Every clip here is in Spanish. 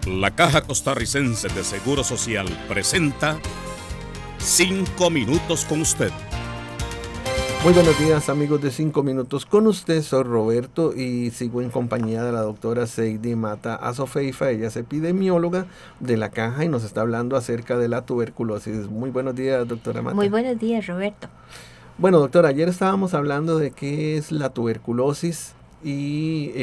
La Caja Costarricense de Seguro Social presenta 5 minutos con usted. Muy buenos días, amigos de 5 minutos con usted. Soy Roberto y sigo en compañía de la doctora Seidy Mata Azofeifa. Ella es epidemióloga de la Caja y nos está hablando acerca de la tuberculosis. Muy buenos días, doctora Mata. Muy buenos días, Roberto. Bueno, doctora, ayer estábamos hablando de qué es la tuberculosis y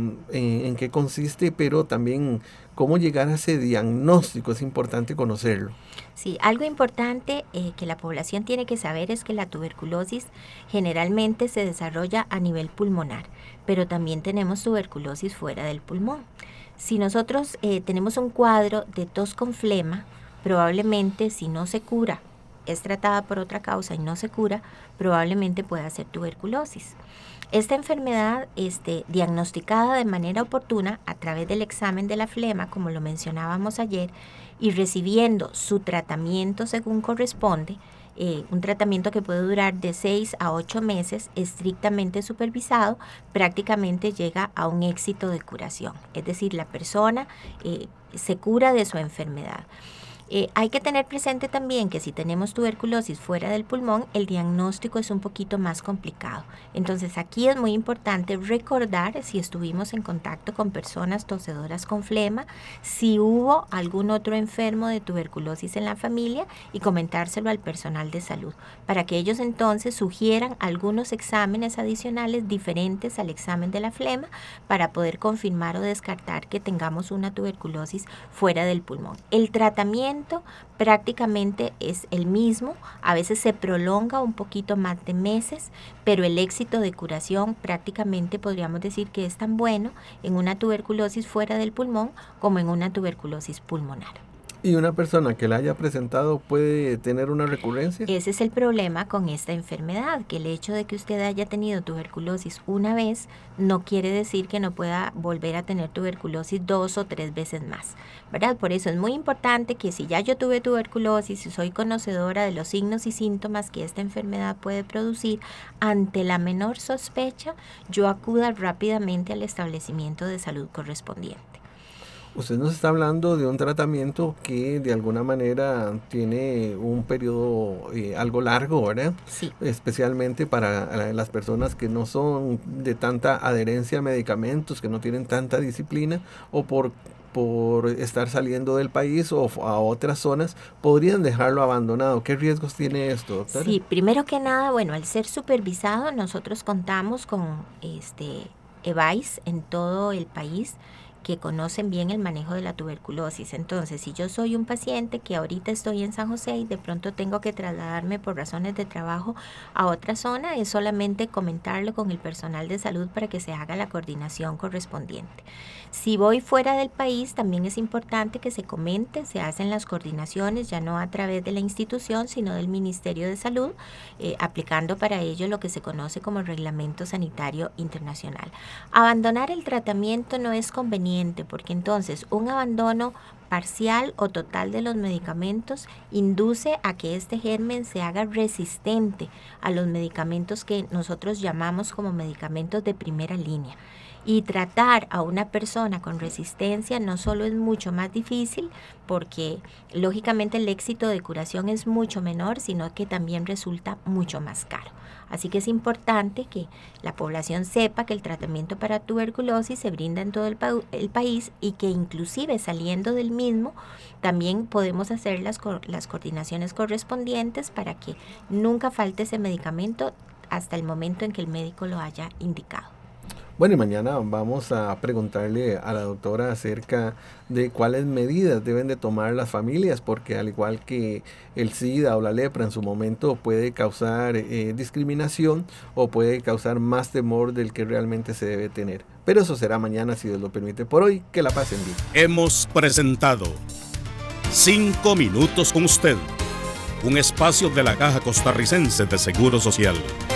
en qué consiste, pero también cómo llegar a ese diagnóstico. Es importante conocerlo. Sí, algo importante que la población tiene que saber es que la tuberculosis generalmente se desarrolla a nivel pulmonar, pero también tenemos tuberculosis fuera del pulmón. Si nosotros tenemos un cuadro de tos con flema, probablemente si no se cura, es tratada por otra causa y no se cura, probablemente pueda ser tuberculosis. Esta enfermedad diagnosticada de manera oportuna a través del examen de la flema, como lo mencionábamos ayer, y recibiendo su tratamiento según corresponde, un tratamiento que puede durar de 6 a 8 meses, estrictamente supervisado, prácticamente llega a un éxito de curación. Es decir, la persona se cura de su enfermedad. Hay que tener presente también que si tenemos tuberculosis fuera del pulmón, el diagnóstico es un poquito más complicado. Entonces aquí es muy importante recordar si estuvimos en contacto con personas tosedoras con flema, si hubo algún otro enfermo de tuberculosis en la familia y comentárselo al personal de salud, para que ellos entonces sugieran algunos exámenes adicionales diferentes al examen de la flema para poder confirmar o descartar que tengamos una tuberculosis fuera del pulmón. El tratamiento prácticamente es el mismo, a veces se prolonga un poquito más de meses, pero el éxito de curación prácticamente podríamos decir que es tan bueno en una tuberculosis fuera del pulmón como en una tuberculosis pulmonar. ¿Y una persona que la haya presentado puede tener una recurrencia? Ese es el problema con esta enfermedad, que el hecho de que usted haya tenido tuberculosis una vez no quiere decir que no pueda volver a tener tuberculosis 2 o 3 veces más, ¿verdad? Por eso es muy importante que si ya yo tuve tuberculosis y soy conocedora de los signos y síntomas que esta enfermedad puede producir, ante la menor sospecha, yo acuda rápidamente al establecimiento de salud correspondiente. Usted nos está hablando de un tratamiento que de alguna manera tiene un periodo algo largo, ¿verdad? Sí. Especialmente para las personas que no son de tanta adherencia a medicamentos, que no tienen tanta disciplina o por estar saliendo del país o a otras zonas, podrían dejarlo abandonado. ¿Qué riesgos tiene esto, doctora? Sí, primero que nada, bueno, al ser supervisado, nosotros contamos con EVAIS en todo el país, que conocen bien el manejo de la tuberculosis. Entonces, si yo soy un paciente que ahorita estoy en San José y de pronto tengo que trasladarme por razones de trabajo a otra zona, es solamente comentarlo con el personal de salud para que se haga la coordinación correspondiente. Si voy fuera del país, también es importante que se comente, se hacen las coordinaciones, ya no a través de la institución, sino del Ministerio de Salud, aplicando para ello lo que se conoce como Reglamento Sanitario Internacional. Abandonar el tratamiento no es conveniente, porque entonces un abandono parcial o total de los medicamentos induce a que este germen se haga resistente a los medicamentos que nosotros llamamos como medicamentos de primera línea. Y tratar a una persona con resistencia no solo es mucho más difícil, porque lógicamente el éxito de curación es mucho menor, sino que también resulta mucho más caro. Así que es importante que la población sepa que el tratamiento para tuberculosis se brinda en todo el país y que inclusive saliendo del mismo también podemos hacer las coordinaciones correspondientes para que nunca falte ese medicamento hasta el momento en que el médico lo haya indicado. Bueno, y mañana vamos a preguntarle a la doctora acerca de cuáles medidas deben de tomar las familias, porque al igual que el SIDA o la lepra en su momento puede causar discriminación o puede causar más temor del que realmente se debe tener. Pero eso será mañana, si Dios lo permite. Por hoy, que la pasen bien. Hemos presentado 5 minutos con usted, un espacio de la Caja Costarricense de Seguro Social.